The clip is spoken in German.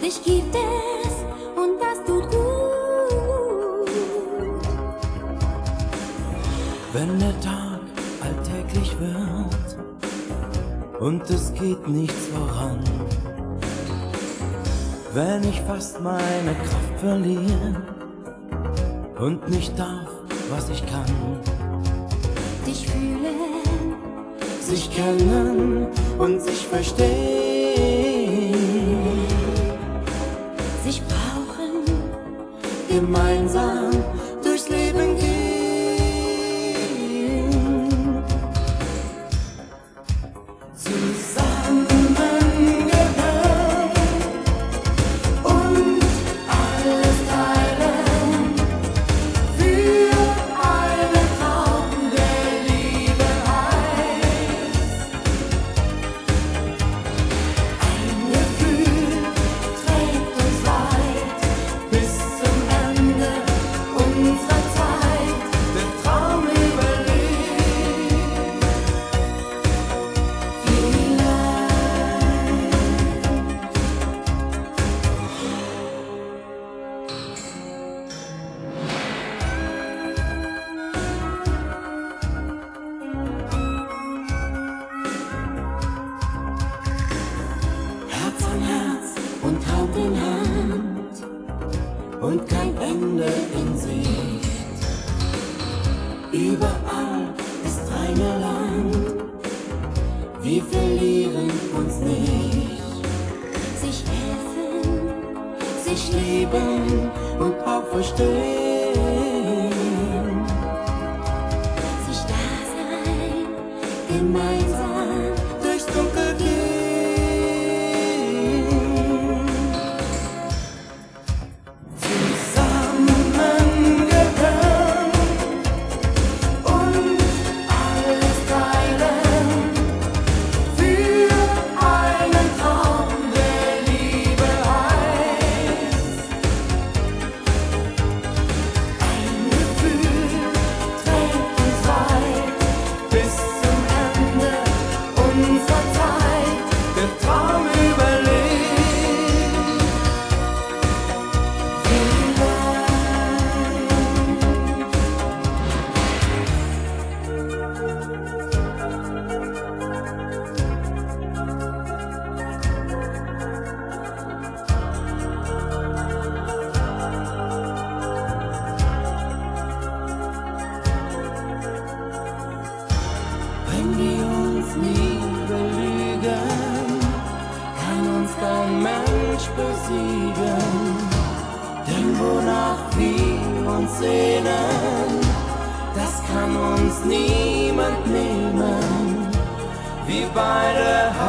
Dich gibt es und das tut gut. Wenn der Tag alltäglich wird und es geht nichts voran, wenn ich fast meine Kraft verliere und nicht darf, was ich kann. Dich fühlen, Sich kennen und sich verstehen, sich brauchen, gemeinsam durchs Leben gehen. Zusammengehören und alles teilen für einen Traum, der Liebe heißt. Ein Gefühl trägt uns weit bis zum Ende unserer Zeit. Der Traum überlebt Herz an Herz und Hand in Hand und kein Ende in Sicht. Überall ist reine Land, wir verlieren uns nicht. sich helfen, Sich lieben und auch verstehen, sich da sein, gemeinsam durchs Dunkel gehen. Zusammengehören und alles teilen für einen Traum, der Liebe heißt. Ein Gefühl trägt uns weit bis zum Ende unserer Zeit. Der Traum überlebt Wenn wir uns nie belügen, kann uns kein Mensch besiegen. Denn wonach wir uns sehnen, das kann uns niemand nehmen. Wir beide